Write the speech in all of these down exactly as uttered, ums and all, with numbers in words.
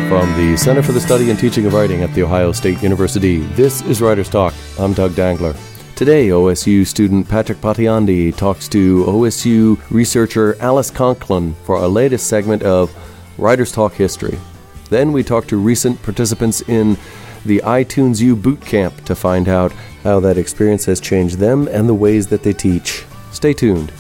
from the Center for the Study and Teaching of Writing at The Ohio State University. This is Writer's Talk. I'm Doug Dangler. Today, O S U student Patrick Patiandi talks to O S U researcher Alice Conklin for our latest segment of Writer's Talk History. Then we talk to recent participants in the iTunes U Boot Camp to find out how that experience has changed them and the ways that they teach. Stay tuned.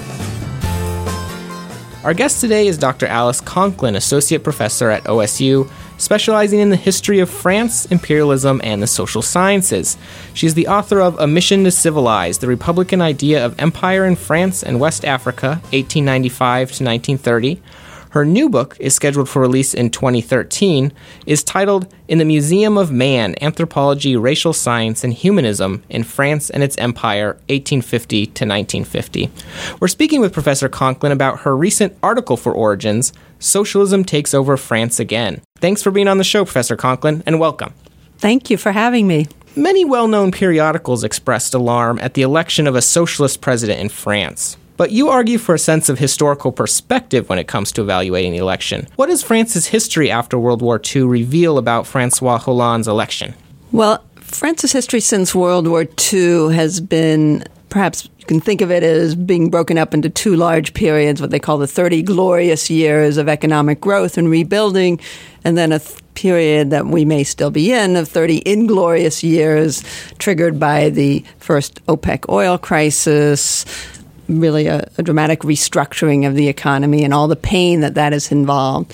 Our guest today is Doctor Alice Conklin, Associate Professor at O S U, specializing in the history of France, imperialism, and the social sciences. She is the author of A Mission to Civilize, the Republican Idea of Empire in France and West Africa, eighteen ninety-five to nineteen thirty. Her new book is scheduled for release in twenty thirteen, is titled In the Museum of Man, Anthropology, Racial Science, and Humanism in France and its Empire, eighteen fifty to nineteen fifty. We're speaking with Professor Conklin about her recent article for Origins, Socialism Takes Over France Again. Thanks for being on the show, Professor Conklin, and welcome. Thank you for having me. Many well-known periodicals expressed alarm at the election of a socialist president in France. But you argue for a sense of historical perspective when it comes to evaluating the election. What does France's history after World War Two reveal about François Hollande's election? Well, France's history since World War Two has been, perhaps you can think of it as being broken up into two large periods, what they call the thirty glorious years of economic growth and rebuilding, and then a th- period that we may still be in of thirty inglorious years triggered by the first OPEC oil crisis, really a, a dramatic restructuring of the economy and all the pain that that has involved.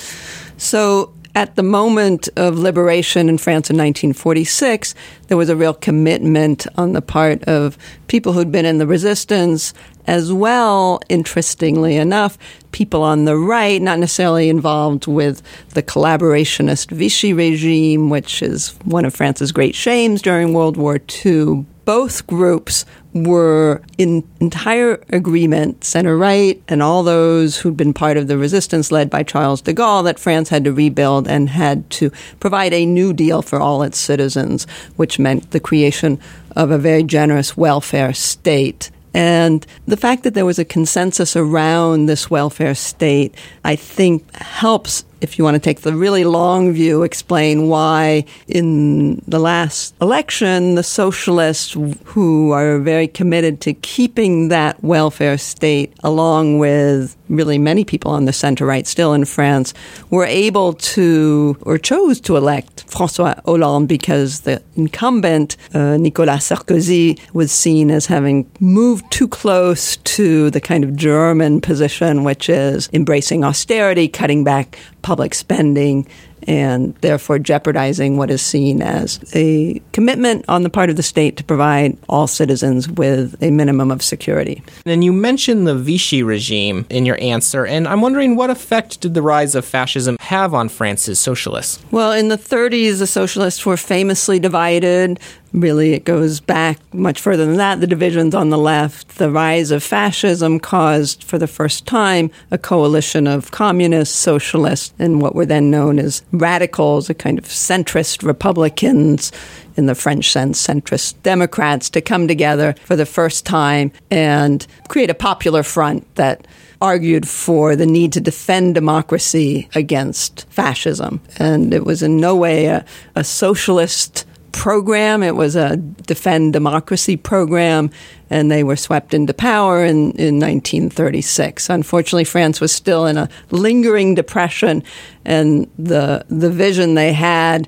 So at the moment of liberation in France in nineteen forty-six, there was a real commitment on the part of people who'd been in the resistance, as well, interestingly enough, people on the right, not necessarily involved with the collaborationist Vichy regime, which is one of France's great shames during World War Two. Both groups were in entire agreement, center-right, and all those who'd been part of the resistance led by Charles de Gaulle, that France had to rebuild and had to provide a new deal for all its citizens, which meant the creation of a very generous welfare state. And the fact that there was a consensus around this welfare state, I think, helps, if you want to take the really long view, explain why in the last election, the socialists, who are very committed to keeping that welfare state, along with really many people on the center-right still in France, were able to, or chose to elect François Hollande because the incumbent, uh, Nicolas Sarkozy, was seen as having moved too close to the kind of German position, which is embracing austerity, cutting back public spending, and therefore jeopardizing what is seen as a commitment on the part of the state to provide all citizens with a minimum of security. And you mentioned the Vichy regime in your answer, and I'm wondering what effect did the rise of fascism have on France's socialists? Well, in the thirties, the socialists were famously divided. Really, it goes back much further than that. The divisions on the left, the rise of fascism caused, for the first time, a coalition of communists, socialists, and what were then known as radicals, a kind of centrist Republicans, in the French sense, centrist Democrats, to come together for the first time and create a popular front that argued for the need to defend democracy against fascism. And it was in no way a, a socialist program. It was a defend democracy program, and they were swept into power in, in nineteen thirty-six. Unfortunately, France was still in a lingering depression, and the the vision they had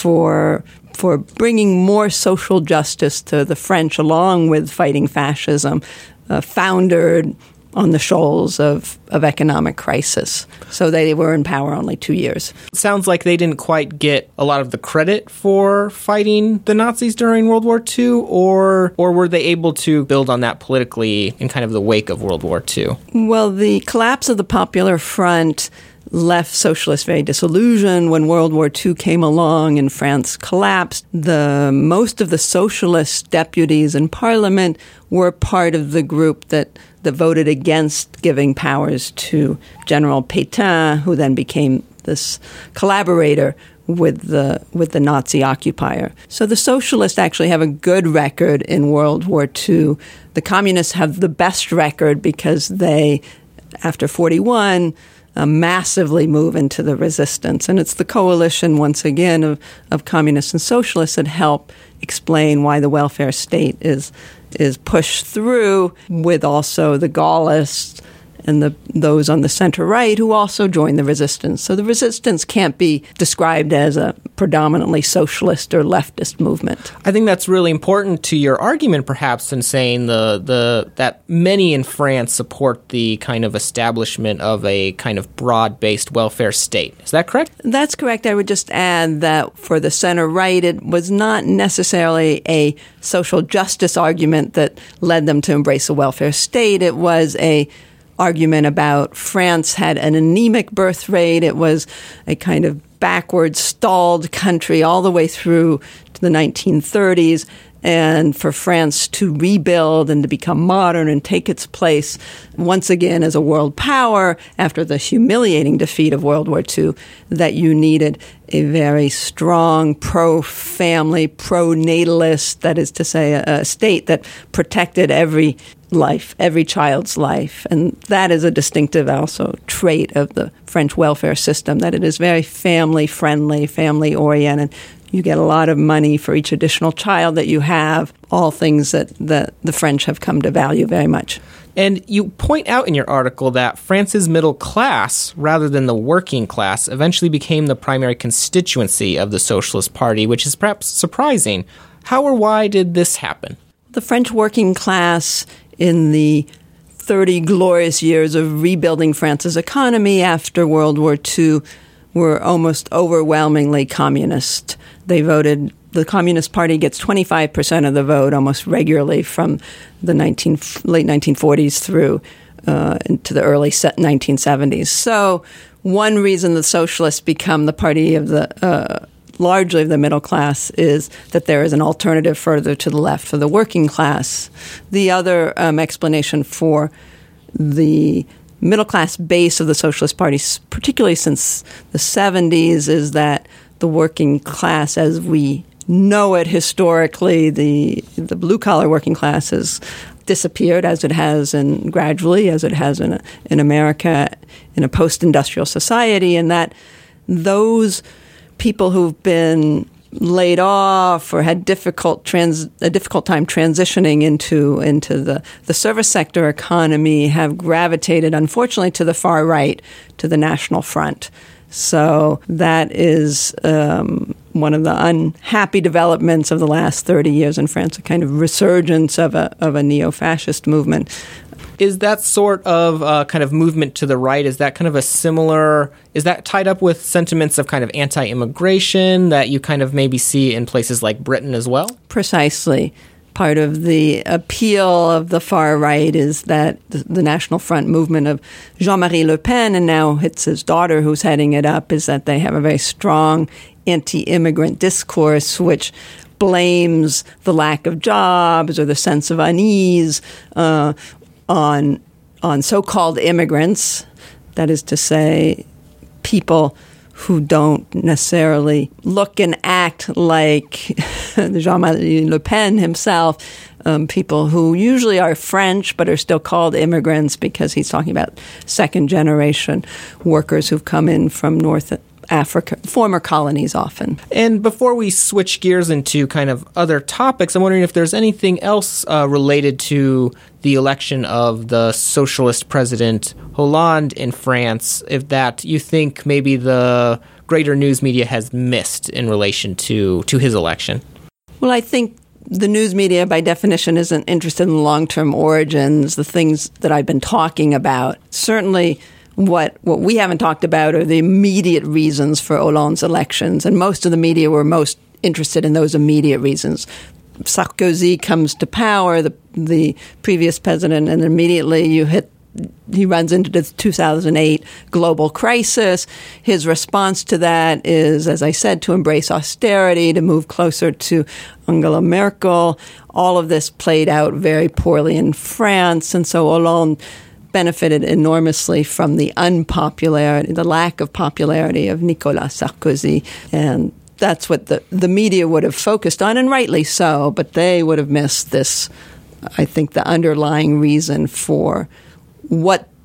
for for bringing more social justice to the French, along with fighting fascism, uh, foundered on the shoals of, of economic crisis. So they were in power only two years. Sounds like they didn't quite get a lot of the credit for fighting the Nazis during World War Two, or or were they able to build on that politically in kind of the wake of World War Two? Well, the collapse of the Popular Front left socialists very disillusioned. When World War Two came along and France collapsed, the most of the socialist deputies in parliament were part of the group that, that voted against giving powers to General Pétain, who then became this collaborator with the with the Nazi occupier. So the socialists actually have a good record in World War Two. The communists have the best record because they, after forty-one, uh, massively move into the resistance. And it's the coalition, once again, of, of communists and socialists that help explain why the welfare state is is pushed through, with also the Gaullists and the those on the center-right who also join the resistance. So the resistance can't be described as a predominantly socialist or leftist movement. I think that's really important to your argument, perhaps, in saying the the that many in France support the kind of establishment of a kind of broad-based welfare state. Is that correct? That's correct. I would just add that for the center-right, it was not necessarily a social justice argument that led them to embrace a welfare state. It was a argument about France had an anemic birth rate. It was a kind of backward, stalled country all the way through to the nineteen thirties. And for France to rebuild and to become modern and take its place once again as a world power after the humiliating defeat of World War Two, that you needed a very strong pro-family, pro-natalist, that is to say, a, a state that protected every life, every child's life. And that is a distinctive also trait of the French welfare system, that it is very family-friendly, family-oriented. You get a lot of money for each additional child that you have, all things that, that the French have come to value very much. And you point out in your article that France's middle class, rather than the working class, eventually became the primary constituency of the Socialist Party, which is perhaps surprising. How or why did this happen? The French working class in the thirty glorious years of rebuilding France's economy after World War Two were almost overwhelmingly communist. They voted, the Communist Party gets twenty-five percent of the vote almost regularly from the nineteen, late nineteen forties through uh, into the early nineteen seventies. So one reason the socialists become the party of the uh, largely of the middle class is that there is an alternative further to the left for the working class. The other um, explanation for the middle-class base of the Socialist Party, particularly since the seventies, is that the working class, as we know it historically, the the blue-collar working class has disappeared, as it has in gradually, as it has in, in America, in a post-industrial society, and that those people who've been laid off or had difficult trans, a difficult time transitioning into into the, the service sector economy have gravitated, unfortunately, to the far right, to the National Front. So that is um, one of the unhappy developments of the last thirty years in France, a kind of resurgence of a of a neo-fascist movement. Is that sort of uh, kind of movement to the right, is that kind of a similar, is that tied up with sentiments of kind of anti-immigration that you kind of maybe see in places like Britain as well? Precisely. Part of the appeal of the far right is that the, the National Front movement of Jean-Marie Le Pen, and now it's his daughter who's heading it up, is that they have a very strong anti-immigrant discourse, which blames the lack of jobs or the sense of unease uh, on on so-called immigrants, that is to say, people who don't necessarily look and act like Jean-Marie Le Pen himself, um, people who usually are French but are still called immigrants because he's talking about second-generation workers who've come in from North Africa, former colonies often. And before we switch gears into kind of other topics, I'm wondering if there's anything else uh, related to the election of the socialist president Hollande in France, if that you think maybe the greater news media has missed in relation to, to his election. Well, I think the news media, by definition, isn't interested in long-term origins, the things that I've been talking about. Certainly, What what we haven't talked about are the immediate reasons for Hollande's elections, and most of the media were most interested in those immediate reasons. Sarkozy comes to power, the the previous president, and immediately you hit he runs into the two thousand eight global crisis. His response to that is, as I said, to embrace austerity, to move closer to Angela Merkel. All of this played out very poorly in France, and so Hollande benefited enormously from the unpopularity, the lack of popularity of Nicolas Sarkozy. And that's what the, the media would have focused on, and rightly so, but they would have missed this, I think, the underlying reason for what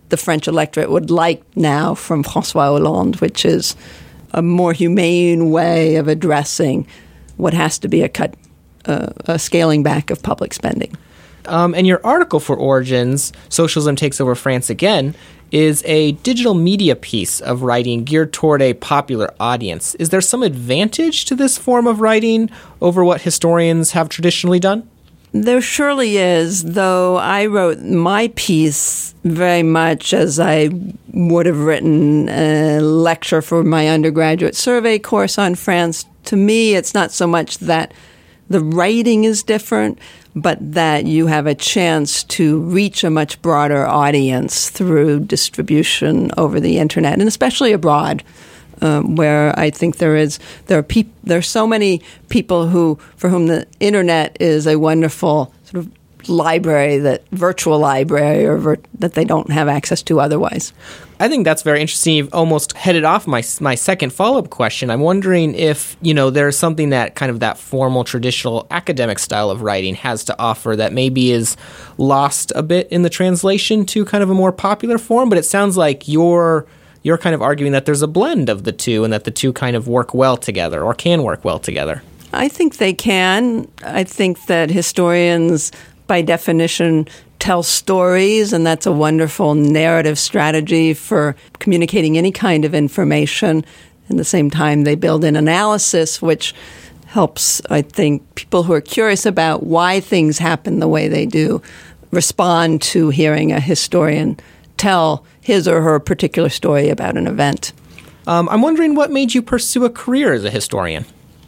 the French electorate would like now from François Hollande, which is a more humane way of addressing what has to be a cut, uh, a scaling back of public spending. Um, and your article for Origins, Socialism Takes Over France Again, is a digital media piece of writing geared toward a popular audience. Is there some advantage to this form of writing over what historians have traditionally done? There surely is, though I wrote my piece very much as I would have written a lecture for my undergraduate survey course on France. To me, it's not so much that the writing is different, but that you have a chance to reach a much broader audience through distribution over the internet, and especially abroad. Um, where I think there is there are peop- there are so many people who for whom the internet is a wonderful sort of library, that virtual library, or vir- that they don't have access to otherwise. I think that's very interesting. You've almost headed off my my second follow-up question. I'm wondering if, you know, there's something that kind of that formal, traditional academic style of writing has to offer that maybe is lost a bit in the translation to kind of a more popular form. But it sounds like you're you're kind of arguing that there's a blend of the two and that the two kind of work well together or can work well together. I think they can. I think that historians, by definition, tell stories, and that's a wonderful narrative strategy for communicating any kind of information. At the same time, they build in analysis, which helps, I think, people who are curious about why things happen the way they do respond to hearing a historian tell his or her particular story about an event. Um, I'm wondering what made you pursue a career as a historian?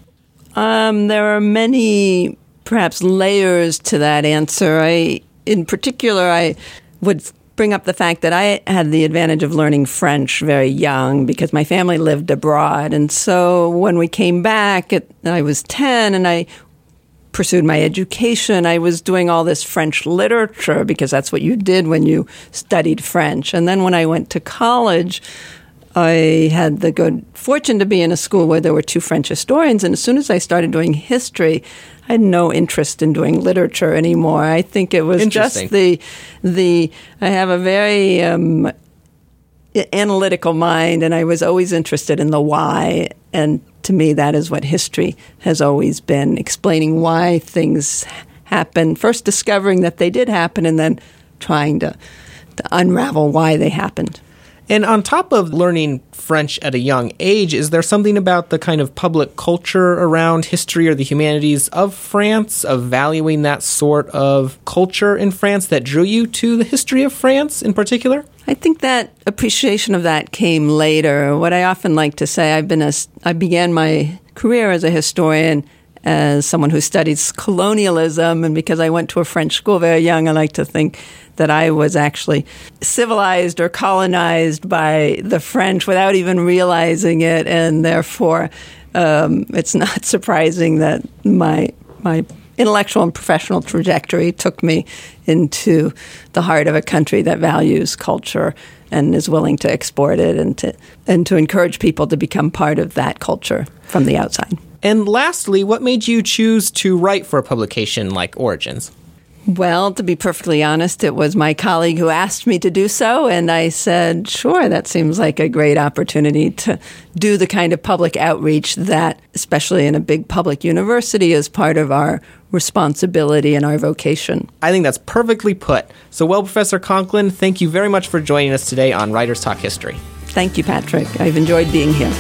Um, there are many, perhaps, layers to that answer. I, in particular, I would bring up the fact that I had the advantage of learning French very young because my family lived abroad. And so when we came back, at, I was ten, and I pursued my education. I was doing all this French literature because that's what you did when you studied French. And then when I went to college, I had the good fortune to be in a school where there were two French historians. And as soon as I started doing history, I had no interest in doing literature anymore. I think it was just the, the, I have a very um, analytical mind, and I was always interested in the why. And to me, that is what history has always been, explaining why things happen, first discovering that they did happen, and then trying to, to unravel why they happened. And on top of learning French at a young age, is there something about the kind of public culture around history or the humanities of France, of valuing that sort of culture in France, that drew you to the history of France in particular? I think that appreciation of that came later. What I often like to say, I've been a, I began my career as a historian as someone who studies colonialism, and because I went to a French school very young, I like to think that I was actually civilized or colonized by the French without even realizing it, and therefore um, it's not surprising that my my intellectual and professional trajectory took me into the heart of a country that values culture and is willing to export it and to and to encourage people to become part of that culture from the outside. And lastly, what made you choose to write for a publication like Origins? Well, to be perfectly honest, it was my colleague who asked me to do so, and I said, sure, that seems like a great opportunity to do the kind of public outreach that, especially in a big public university, is part of our responsibility and our vocation. I think that's perfectly put. So, well, Professor Conklin, thank you very much for joining us today on Writers Talk History. Thank you, Patrick. I've enjoyed being here.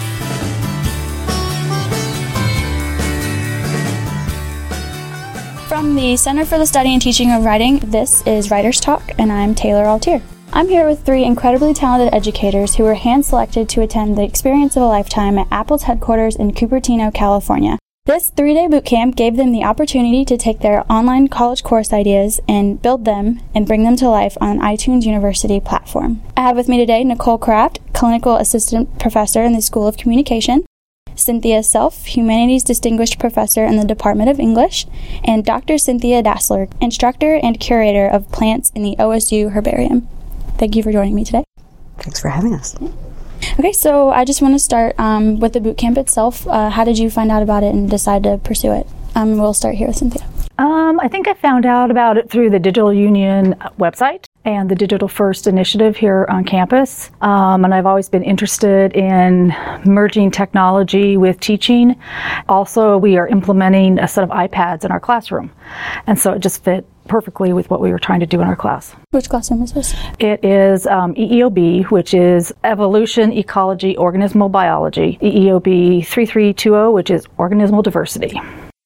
From the Center for the Study and Teaching of Writing, this is Writers Talk, and I'm Taylor Altier. I'm here with three incredibly talented educators who were hand-selected to attend the Experience of a Lifetime at Apple's headquarters in Cupertino, California. This three-day boot camp gave them the opportunity to take their online college course ideas and build them and bring them to life on an iTunes University platform. I have with me today Nicole Kraft, Clinical Assistant Professor in the School of Communication, Cynthia Self, Humanities Distinguished Professor in the Department of English, and Doctor Cynthia Dassler, Instructor and Curator of Plants in the O S U Herbarium. Thank you for joining me today. Thanks for having us. Okay, so I just want to start um, with the boot camp itself. Uh, how did you find out about it and decide to pursue it? Um, we'll start here with Cynthia. Um, I think I found out about it through the Digital Union website. and the Digital First initiative here on campus. Um, and I've always been interested in merging technology with teaching. Also, we are implementing a set of iPads in our classroom. And so it just fit perfectly with what we were trying to do in our class. Which classroom is this? It is um, E E O B, which is Evolution, Ecology, Organismal Biology. E E O B thirty-three twenty, which is Organismal Diversity.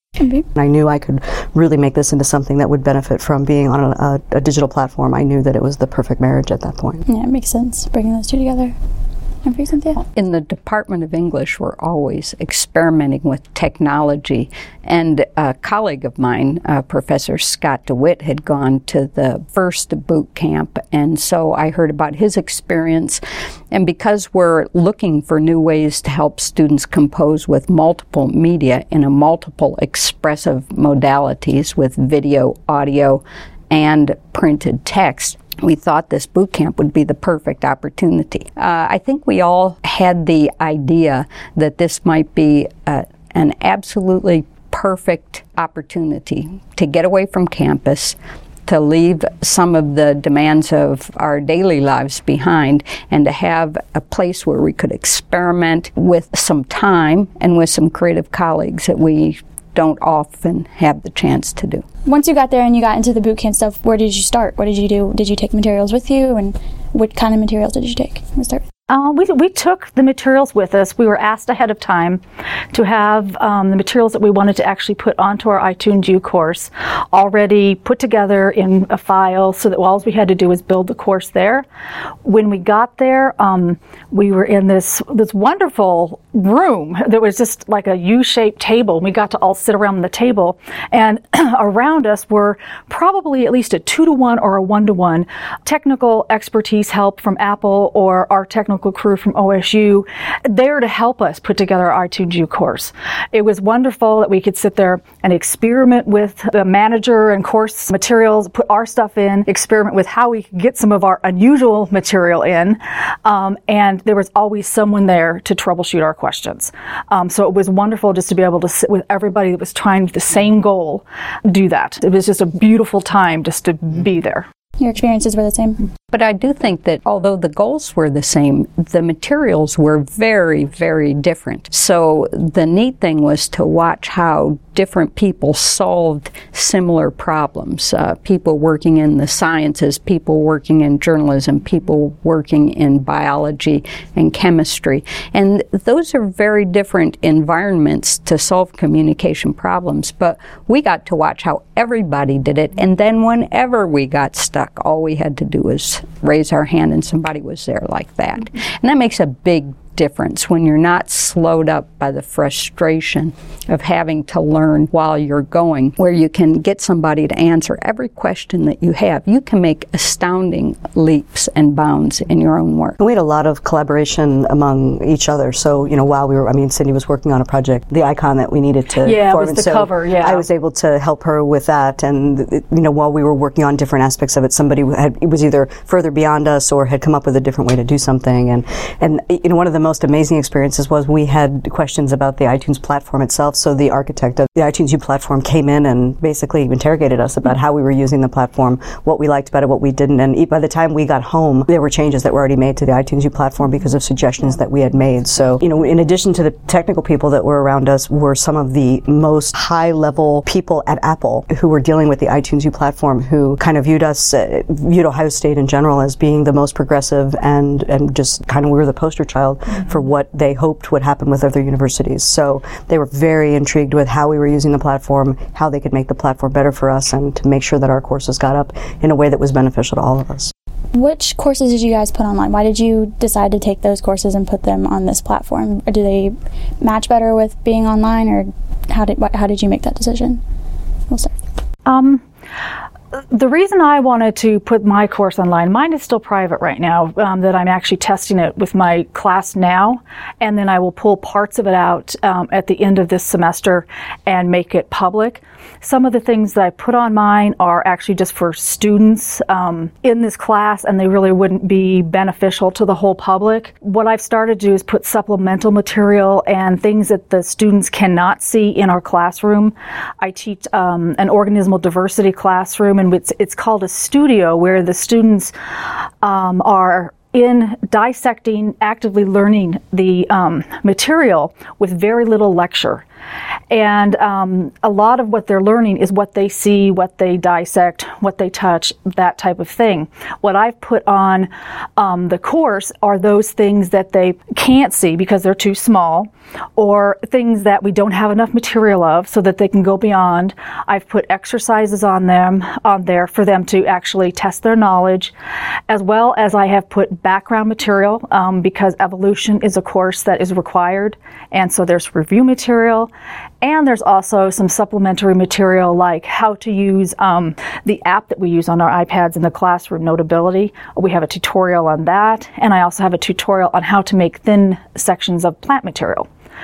I knew I could really make this into something that would benefit from being on a, a, a digital platform. I knew that it was the perfect marriage at that point. Yeah, it makes sense, bringing those two together. And for you, Cynthia? In the Department of English, we're always experimenting with technology. And a colleague of mine, uh, Professor Scott DeWitt, had gone to the first boot camp. And so I heard about his experience. And because we're looking for new ways to help students compose with multiple media in a multiple expressive modalities with video, audio, and printed text, we thought this boot camp would be the perfect opportunity. Uh, I think we all had the idea that this might be uh, an absolutely perfect opportunity to get away from campus, to leave some of the demands of our daily lives behind, and to have a place where we could experiment with some time and with some creative colleagues that we don't often have the chance to do. Once you got there and you got into the boot camp stuff, where did you start? What did you do? Did you take materials with you? And what kind of materials did you take? Let's start with Uh, we, we took the materials with us. We were asked ahead of time to have um, the materials that we wanted to actually put onto our iTunes U course already put together in a file, so that all we had to do was build the course there. When we got there, um, we were in this this wonderful room that was just like a U-shaped table. We got to all sit around the table, and around us were probably at least a two to one or a one to one technical expertise help from Apple or our technical crew from O S U there to help us put together our iTunes U course. It was wonderful that we could sit there and experiment with the manager and course materials, put our stuff in, experiment with how we could get some of our unusual material in, um, and there was always someone there to troubleshoot our questions. Um, so it was wonderful just to be able to sit with everybody that was trying with the same goal, do that. It was just a beautiful time just to be there. Your experiences were the same? But I do think that although the goals were the same, the materials were very, very different. So the neat thing was to watch how different people solved similar problems. Uh, people working in the sciences, people working in journalism, people working in biology and chemistry. And those are very different environments to solve communication problems. But we got to watch how everybody did it. And then whenever we got stuck, all we had to do was raise our hand and somebody was there like that. And that makes a big difference when you're not slowed up by the frustration of having to learn while you're going, where you can get somebody to answer every question that you have. You can make astounding leaps and bounds in your own work. We had a lot of collaboration among each other. So, you know, while we were, I mean, Cindy was working on a project, the icon that we needed to yeah, form. it was the so cover, yeah. I was able to help her with that. And, you know, while we were working on different aspects of it, somebody had, it was either further beyond us or had come up with a different way to do something. And, and you know, one of the most amazing experiences was we had questions about the iTunes platform itself. So the architect of the iTunes U platform came in and basically interrogated us about how we were using the platform, what we liked about it, what we didn't. And by the time we got home, there were changes that were already made to the iTunes U platform because of suggestions that we had made. So, you know, in addition to the technical people that were around us, were some of the most high-level people at Apple who were dealing with the iTunes U platform, who kind of viewed us, uh, viewed Ohio State in general as being the most progressive, and, and just kind of we were the poster child mm-hmm. for what they hoped would happen with other universities. So they were very intrigued with how we were using the platform, how they could make the platform better for us, and to make sure that our courses got up in a way that was beneficial to all of us. Which courses did you guys put online? Why did you decide to take those courses and put them on this platform? Or do they match better with being online, or how did how did you make that decision? We'll start. Um, The reason I wanted to put my course online, mine is still private right now, um, that I'm actually testing it with my class now, and then I will pull parts of it out um, at the end of this semester and make it public. Some of the things that I put on mine are actually just for students um, in this class, and they really wouldn't be beneficial to the whole public. What I've started to do is put supplemental material and things that the students cannot see in our classroom. I teach um, an organismal diversity classroom, and it's, it's called a studio, where the students um, are in dissecting, actively learning the um, material with very little lecture. And um, a lot of what they're learning is what they see, what they dissect, what they touch, that type of thing. What I've put on um, the course are those things that they can't see because they're too small, or things that we don't have enough material of so that they can go beyond. I've put exercises on them, on there for them to actually test their knowledge, as well as I have put background material um, because evolution is a course that is required, and so there's review material. And there's also some supplementary material like how to use um, the app that we use on our iPads in the classroom, Notability. We have a tutorial on that, and I also have a tutorial on how to make thin sections of plant material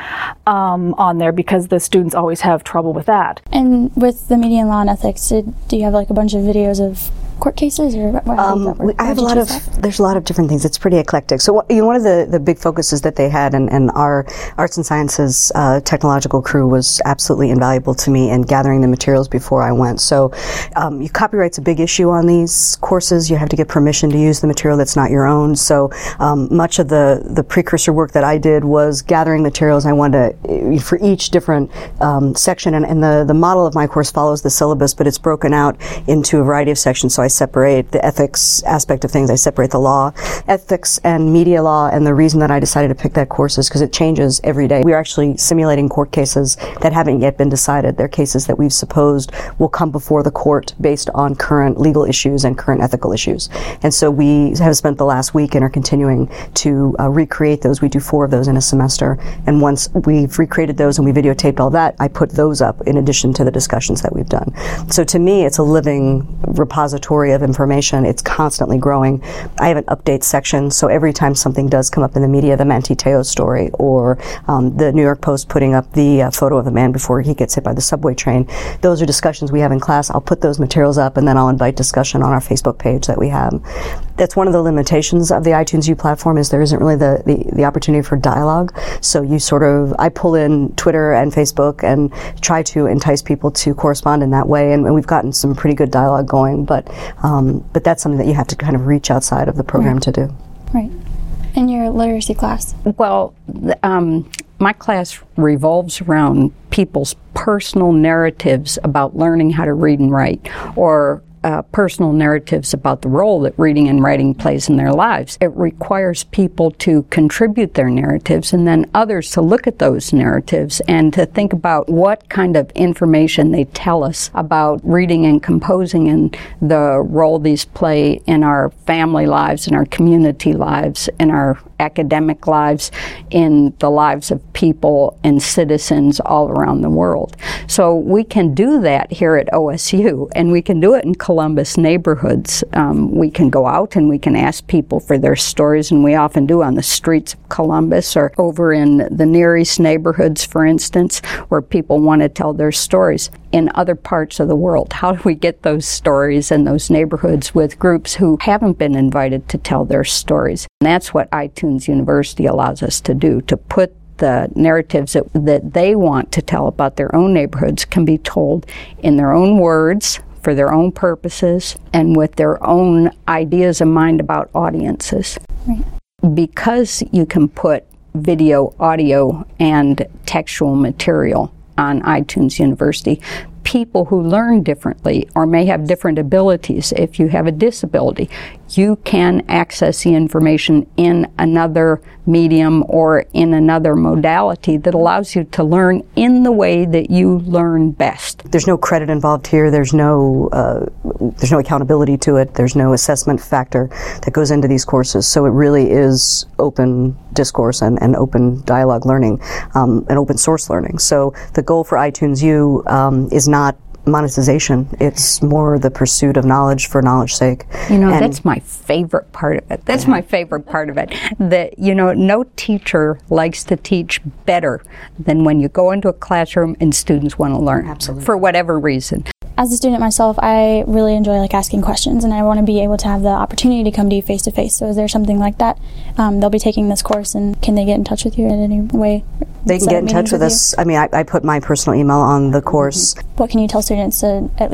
um, on there, because the students always have trouble with that. And with the media and law and ethics, did, do you have like a bunch of videos of court cases, or how um, does that work? I have a lot of, that? there's a lot of different things. It's pretty eclectic. So you know, one of the, the big focuses that they had, and, and our arts and sciences uh, technological crew was absolutely invaluable to me in gathering the materials before I went. So um, you, copyright's a big issue on these courses. You have to get permission to use the material that's not your own. So um, much of the, the precursor work that I did was gathering materials. I wanted to, for each different um, section, and, and the, the model of my course follows the syllabus, but it's broken out into a variety of sections. So I separate the ethics aspect of things. I separate the law, ethics, and media law. And the reason that I decided to pick that course is because it changes every day. We're actually simulating court cases that haven't yet been decided. They're cases that we've supposed will come before the court based on current legal issues and current ethical issues. And so we have spent the last week and are continuing to uh, recreate those. We do four of those in a semester. And once we've recreated those and we videotaped all that, I put those up in addition to the discussions that we've done. So to me, it's a living repository of information. It's constantly growing. I have an update section, so every time something does come up in the media, the Manti Te'o story, or um, the New York Post putting up the uh, photo of the man before he gets hit by the subway train, those are discussions we have in class. I'll put those materials up, and then I'll invite discussion on our Facebook page that we have. That's one of the limitations of the iTunes U platform, is there isn't really the, the, the opportunity for dialogue. So you sort of, I pull in Twitter and Facebook and try to entice people to correspond in that way, and, and we've gotten some pretty good dialogue going, but um, but that's something that you have to kind of reach outside of the program right. to do. Right. In your literacy class? Well, um, my class revolves around people's personal narratives about learning how to read and write, or Uh, personal narratives about the role that reading and writing plays in their lives. It requires people to contribute their narratives, and then others to look at those narratives and to think about what kind of information they tell us about reading and composing and the role these play in our family lives, in our community lives, in our academic lives, in the lives of people and citizens all around the world. So we can do that here at O S U, and we can do it in Columbus neighborhoods. Um, we can go out and we can ask people for their stories, and we often do on the streets of Columbus or over in the Near East neighborhoods, for instance, where people want to tell their stories. In other parts of the world, how do we get those stories in those neighborhoods with groups who haven't been invited to tell their stories? And that's what iTunes University allows us to do, to put the narratives that, that they want to tell about their own neighborhoods can be told in their own words, for their own purposes, and with their own ideas in mind about audiences. Right. Because you can put video, audio, and textual material on iTunes University, people who learn differently or may have different abilities, if you have a disability, you can access the information in another medium or in another modality that allows you to learn in the way that you learn best. There's no credit involved here. There's no uh, there's no accountability to it. There's no assessment factor that goes into these courses. So it really is open discourse and, and open dialogue learning, um, and open source learning. So the goal for iTunes U um, is not monetization. It's more the pursuit of knowledge for knowledge's sake. You know, and that's my favorite part of it. That's yeah. my favorite part of it. That, you know, no teacher likes to teach better than when you go into a classroom and students want to learn. Absolutely. For whatever reason. As a student myself, I really enjoy like asking questions, and I want to be able to have the opportunity to come to you face to face. So is there something like that? Um, they'll be taking this course, and can they get in touch with you in any way? They can get in touch with us. I mean, I, I put my personal email on the course. Mm-hmm. What can you tell students to at least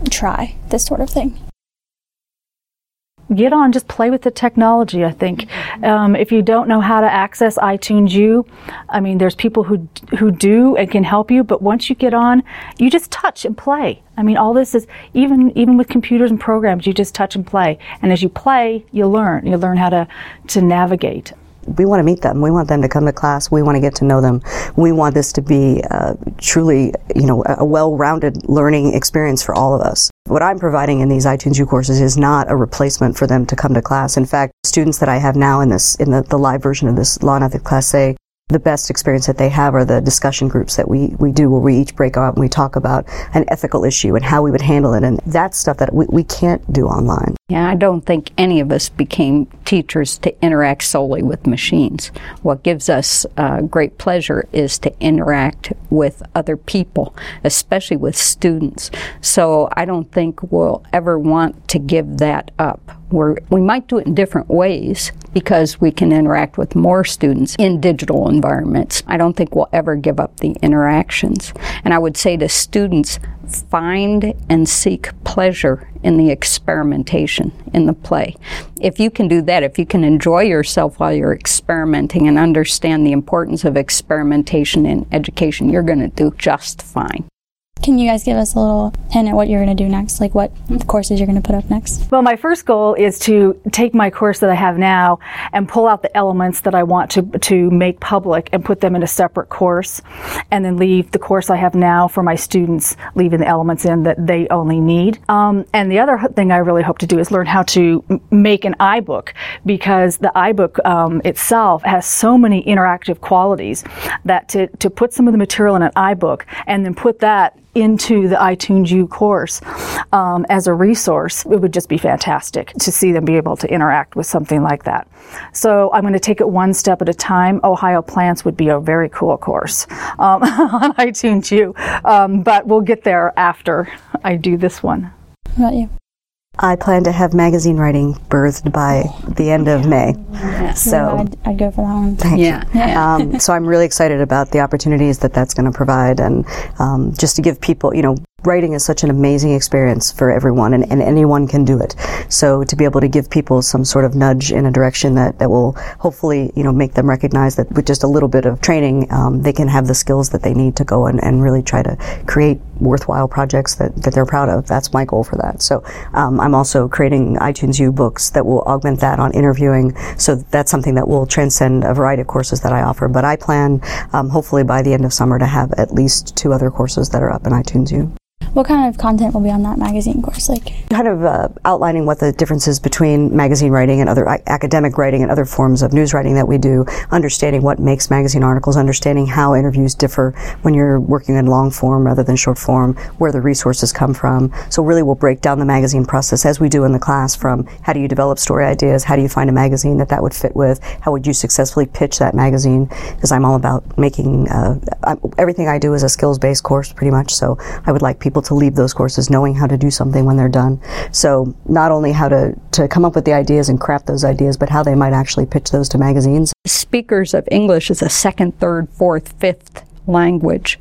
try this sort of thing? Get on, just play with the technology, I think. Um, if you don't know how to access iTunes U, I mean, there's people who who do and can help you, but once you get on, you just touch and play. I mean, all this is, even even with computers and programs, you just touch and play. And as you play, you learn. You learn how to, to navigate. We want to meet them. We want them to come to class. We want to get to know them. We want this to be uh, truly, you know, a well-rounded learning experience for all of us. What I'm providing in these iTunes U courses is not a replacement for them to come to class. In fact, students that I have now in this, in the, the live version of this Law and Ethics class say the best experience that they have are the discussion groups that we, we do, where we each break out and we talk about an ethical issue and how we would handle it. And that's stuff that we, we can't do online. Yeah, I don't think any of us became teachers to interact solely with machines. What gives us uh, great pleasure is to interact with other people, especially with students. So I don't think we'll ever want to give that up. We're, we might do it in different ways because we can interact with more students in digital environments. I don't think we'll ever give up the interactions. And I would say to students, find and seek pleasure in the experimentation, in the play. If you can do that, if you can enjoy yourself while you're experimenting and understand the importance of experimentation in education, you're going to do just fine. Can you guys give us a little hint at what you're going to do next? Like what courses you're going to put up next? Well, my first goal is to take my course that I have now and pull out the elements that I want to to make public and put them in a separate course, and then leave the course I have now for my students, leaving the elements in that they only need. Um, and the other thing I really hope to do is learn how to m- make an iBook, because the iBook um, itself has so many interactive qualities that to, to put some of the material in an iBook and then put that into the iTunes U course um, as a resource, it would just be fantastic to see them be able to interact with something like that. So I'm going to take it one step at a time. Ohio Plants would be a very cool course um, on iTunes U, um, but we'll get there after I do this one. What about you? I plan to have magazine writing birthed by the end of May. Yeah. So yeah, I'd, I'd go for that one. Thank yeah. you. yeah. um, so I'm really excited about the opportunities that that's going to provide, and um, just to give people, you know, writing is such an amazing experience for everyone, and, and anyone can do it. So to be able to give people some sort of nudge in a direction that, that will hopefully, you know, make them recognize that with just a little bit of training, um, they can have the skills that they need to go and, and really try to create worthwhile projects that, that they're proud of. That's my goal for that. So um, I'm also creating iTunes U books that will augment that on interviewing. So that's something that will transcend a variety of courses that I offer. But I plan, um, hopefully by the end of summer, to have at least two other courses that are up in iTunes U. What kind of content will be on that magazine course? Like, kind of uh, outlining what the difference is between magazine writing and other I- academic writing and other forms of news writing that we do, understanding what makes magazine articles, understanding how interviews differ when you're working in long form rather than short form, where the resources come from. So really we'll break down the magazine process as we do in the class, from how do you develop story ideas, how do you find a magazine that that would fit with, how would you successfully pitch that magazine, because I'm all about making, uh, I'm, everything I do is a skills-based course pretty much, so I would like people to leave those courses knowing how to do something when they're done. So not only how to, to come up with the ideas and craft those ideas, but how they might actually pitch those to magazines. Speakers of English as a second, third, fourth, fifth language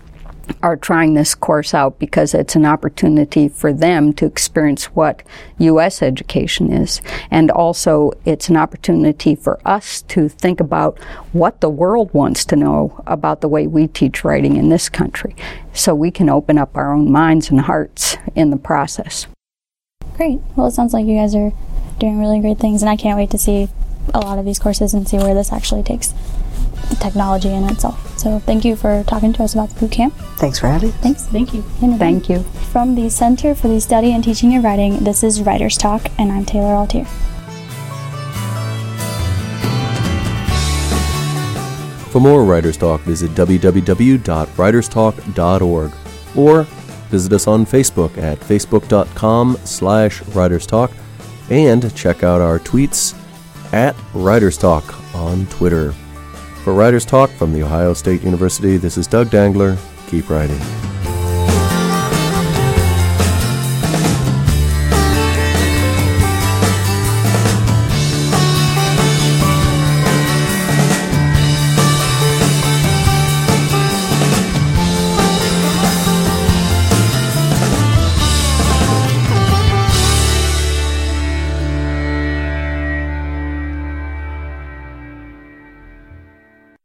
are trying this course out because it's an opportunity for them to experience what U S education is. And also it's an opportunity for us to think about what the world wants to know about the way we teach writing in this country, so we can open up our own minds and hearts in the process. Great. Well, it sounds like you guys are doing really great things, and I can't wait to see a lot of these courses and see where this actually takes the technology in itself. So thank you for talking to us about the boot camp. Thanks for having me. Thanks. Thank you. Thank you. From the Center for the Study and Teaching of Writing, this is Writers Talk, and I'm Taylor Altier. For more Writers Talk, visit w w w dot writers talk dot org or visit us on Facebook at facebook dot com slash writers talk, and check out our tweets at Writers Talk on Twitter. For Writers Talk from The Ohio State University, this is Doug Dangler. Keep writing.